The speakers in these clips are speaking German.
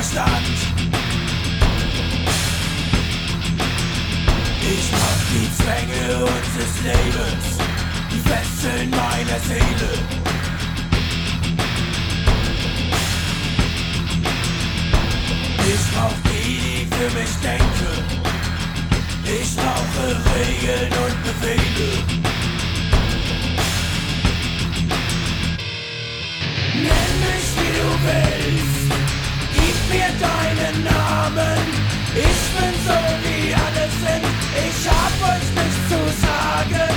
Verstand. Ich mach die Zwänge unseres Lebens, die Fesseln meiner Seele. Ich brauch die, die für mich denken. Ich brauche Regeln und Befehle. Nenn mich wie du willst, gib mir deinen Namen. Ich bin so wie alle sind, ich hab euch nichts zu sagen.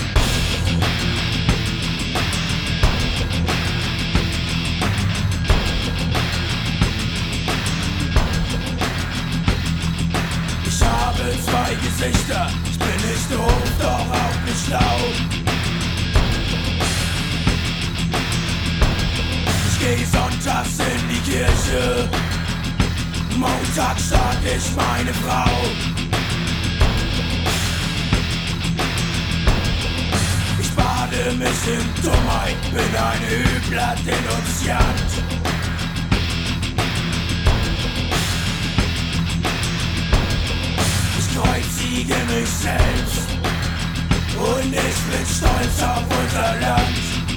Ich habe zwei Gesichter, ich bin nicht doof, doch auch nicht schlau. Ich geh sonntags in die Kirche, Montag schlag ich meine Frau. Ich bade mich in Dummheit, bin ein übler Denunziant. Ich kreuzige mich selbst und ich bin stolz auf unser Land.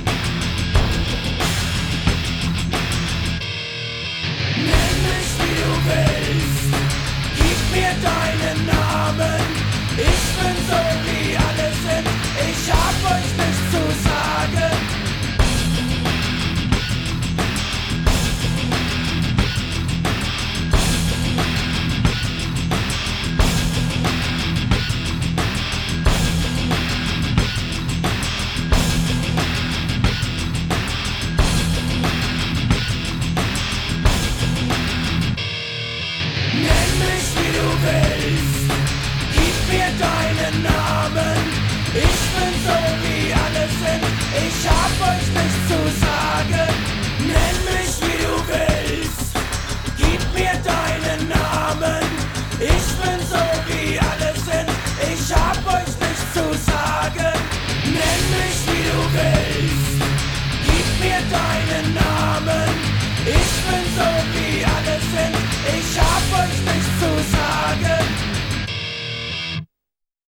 Nenn mich wie du willst, gib mir deinen Namen. Ich bin so wie alle sind, ich hab euch nicht